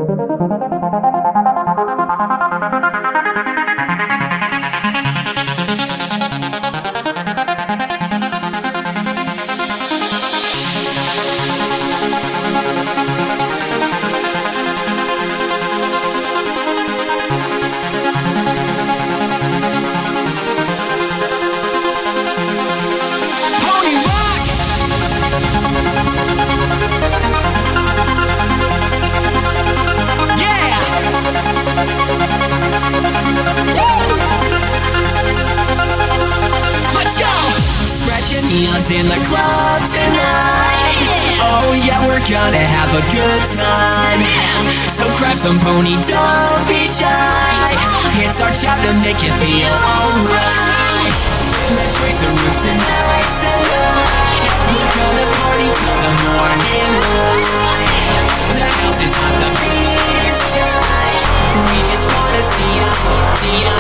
Neon's in the club tonight. Oh yeah, we're gonna have a good time. So grab some pony, don't be shy. It's our job to make you feel alright. Let's raise the roof tonight, tonight. We're gonna party till the morning light. The house is hot, the beat is tight. We just wanna see you, see you.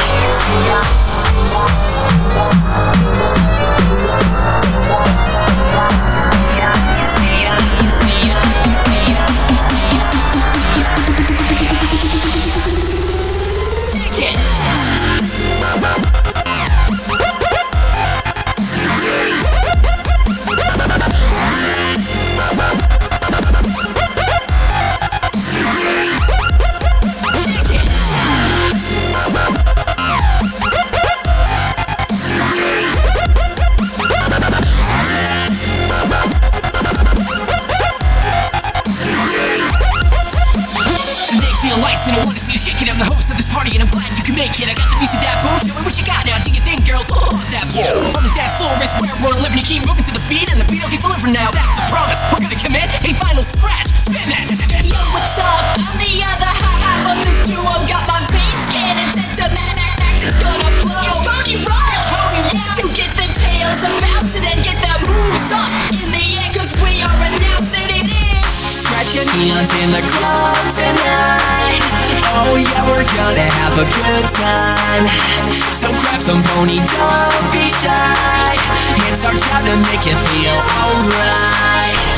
And I wanna see you shaking. I'm the host of this party and I'm glad you can make it. I got the music that boom, show me what you got now. Do you think girls love that boom? On the dance floor is where we're living. You keep moving to the beat and the beat will get delivered now. That's a promise, we're gonna commit a final scratch. Spin that. Yo, what's up? I'm the other half of this duo. Got my bass cannon set to max. It's gonna blow. It's Pony Rock. Yeah, to get the tails and bounce it and get the moves up in the air, cause we are announcing it is Scratch your neons in the club tonight. Oh yeah, we're gonna have a good time. So grab some pony, don't be shy. It's our job to make you feel alright.